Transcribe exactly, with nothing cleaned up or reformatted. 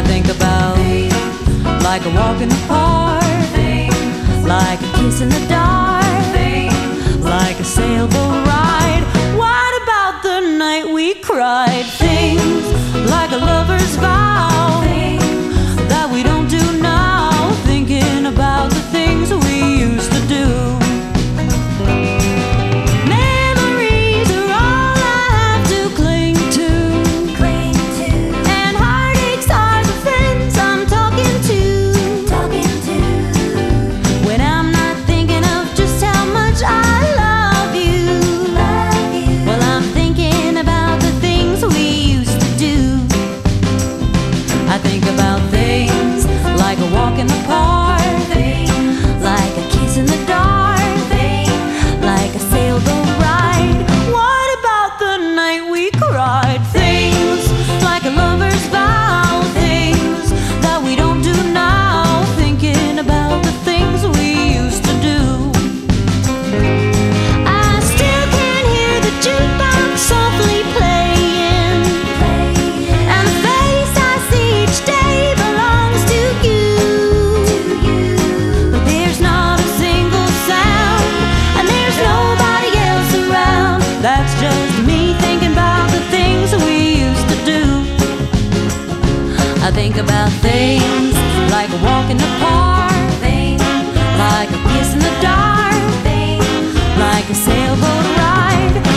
I think about like a walk in the park, like a kiss in the dark, like a sailboat ride. What about the night we cried? Things like a lover's vow that we don't do now, thinking about the things we used to do. Memories are all I have to cling to, Cling to, and heartaches are the friends I'm talking to. talking to, When I'm not thinking of just how much I love you, love you. well, I'm thinking about the things we used to do. I think about things like a walk in the park, like a kiss in the dark, like a sailboat ride. What about the night we cried? Things like a lover's vow, things that we don't do now, thinking about the things we used to do. I still can hear the jukebox softly playing, and the face I see each day belongs to you. But there's not a single sound, and there's nobody else around. That's just me thinking about the things we used to do. I think about things like a walk in the park, like a kiss in the dark, like a sailboat ride.